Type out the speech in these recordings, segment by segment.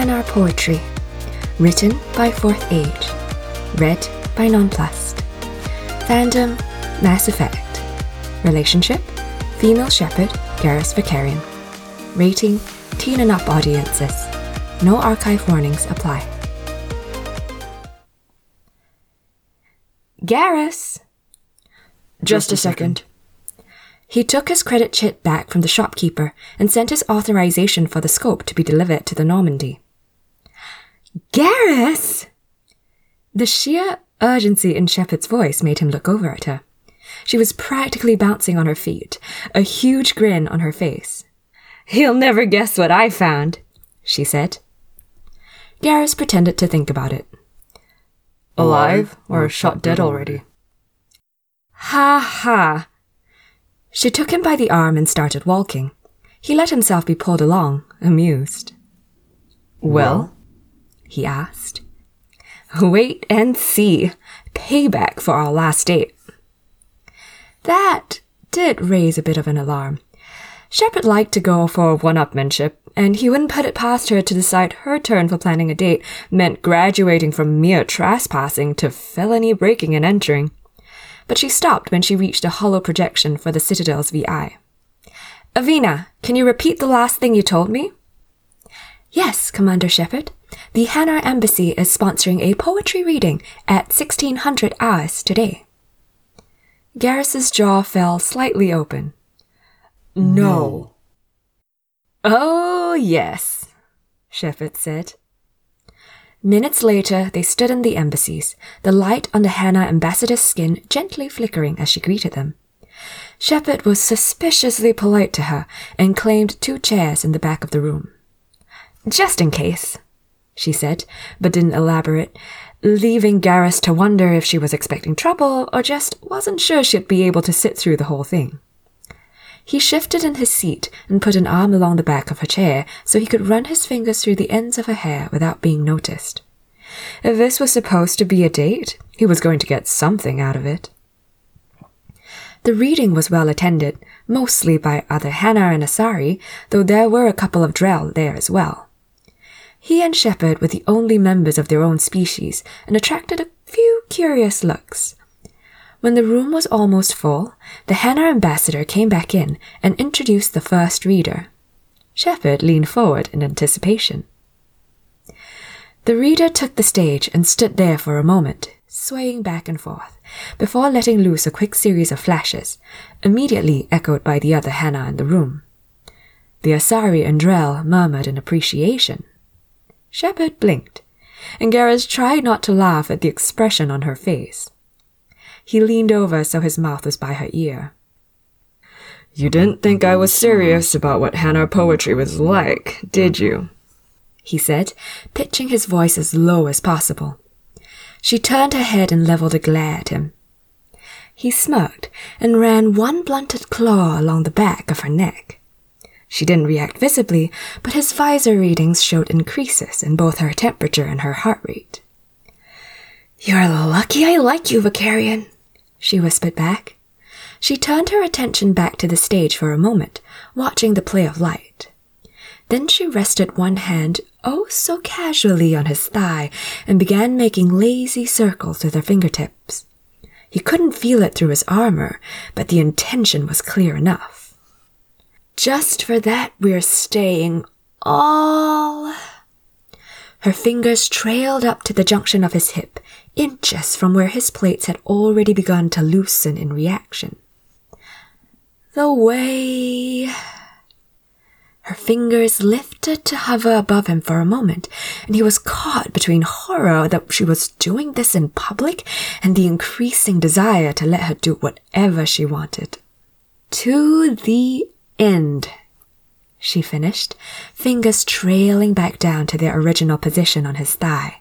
Hanar Poetry. Written by Fourth Age. Read by Nonplussed. Fandom, Mass Effect. Relationship, female shepherd, Garrus Vakarian. Rating, teen and up audiences. No archive warnings apply. Garrus! Just a second. He took his credit chit back from the shopkeeper and sent his authorization for the scope to be delivered to the Normandy. Garrus! The sheer urgency in Shepard's voice made him look over at her. She was practically bouncing on her feet, a huge grin on her face. He'll never guess what I found, she said. Garrus pretended to think about it. Alive or shot dead already? Ha ha! She took him by the arm and started walking. He let himself be pulled along, amused. Well? He asked. Wait and see. Payback for our last date. That did raise a bit of an alarm. Shepard liked to go for one-upmanship, and he wouldn't put it past her to decide her turn for planning a date meant graduating from mere trespassing to felony breaking and entering. But she stopped when she reached a hollow projection for the Citadel's VI. Avina, can you repeat the last thing you told me? Yes, Commander Shepard. The Hanar Embassy is sponsoring a poetry reading at 1600 hours today. Garrus's jaw fell slightly open. No. Oh, yes, Shepard said. Minutes later, they stood in the embassies, the light on the Hanar ambassador's skin gently flickering as she greeted them. Shepard was suspiciously polite to her and claimed 2 chairs in the back of the room. Just in case, she said, but didn't elaborate, leaving Garrus to wonder if she was expecting trouble or just wasn't sure she'd be able to sit through the whole thing. He shifted in his seat and put an arm along the back of her chair so he could run his fingers through the ends of her hair without being noticed. If this was supposed to be a date, he was going to get something out of it. The reading was well attended, mostly by other Hanar and Asari, though there were a couple of Drell there as well. He and Shepard were the only members of their own species and attracted a few curious looks. When the room was almost full, the Hanar ambassador came back in and introduced the first reader. Shepard leaned forward in anticipation. The reader took the stage and stood there for a moment, swaying back and forth, before letting loose a quick series of flashes, immediately echoed by the other Hanar in the room. The Asari and Drell murmured in appreciation. Shepard blinked, and Garrus tried not to laugh at the expression on her face. He leaned over so his mouth was by her ear. You didn't think I was serious about what Hanar poetry was like, did you? He said, pitching his voice as low as possible. She turned her head and leveled a glare at him. He smirked and ran one blunted claw along the back of her neck. She didn't react visibly, but his visor readings showed increases in both her temperature and her heart rate. You're lucky I like you, Vakarian, she whispered back. She turned her attention back to the stage for a moment, watching the play of light. Then she rested one hand oh so casually on his thigh and began making lazy circles with her fingertips. He couldn't feel it through his armor, but the intention was clear enough. Just for that we're staying all... Her fingers trailed up to the junction of his hip, inches from where his plates had already begun to loosen in reaction. The way... Her fingers lifted to hover above him for a moment, and he was caught between horror that she was doing this in public and the increasing desire to let her do whatever she wanted. To the end, she finished, fingers trailing back down to their original position on his thigh.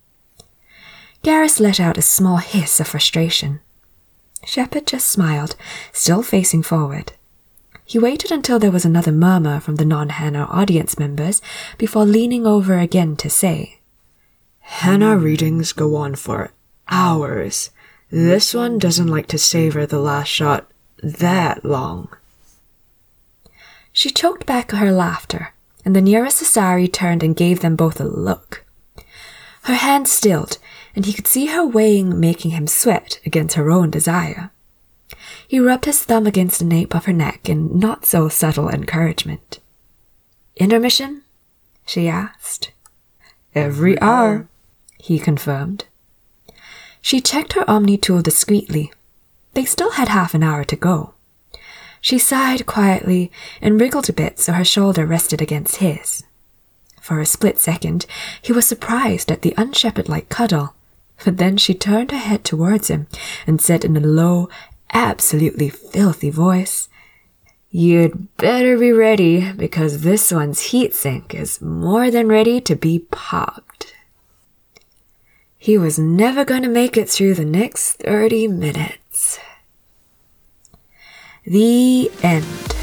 Garrus let out a small hiss of frustration. Shepard just smiled, still facing forward. He waited until there was another murmur from the non-Hanar audience members before leaning over again to say, Hanar readings go on for hours. This one doesn't like to savor the last shot that long. She choked back her laughter and the nearest Asari turned and gave them both a look. Her hand stilled, and he could see her weighing, making him sweat against her own desire. He rubbed his thumb against the nape of her neck in not so subtle encouragement. "Intermission?" she asked. Every hour, he confirmed. She checked her Omni tool discreetly. They still had half an hour to go. She sighed quietly and wriggled a bit so her shoulder rested against his. For a split second, he was surprised at the unshepherd-like cuddle, but then she turned her head towards him and said in a low, absolutely filthy voice, "You'd better be ready, because this one's heatsink is more than ready to be popped." He was never going to make it through the next 30 minutes. The end.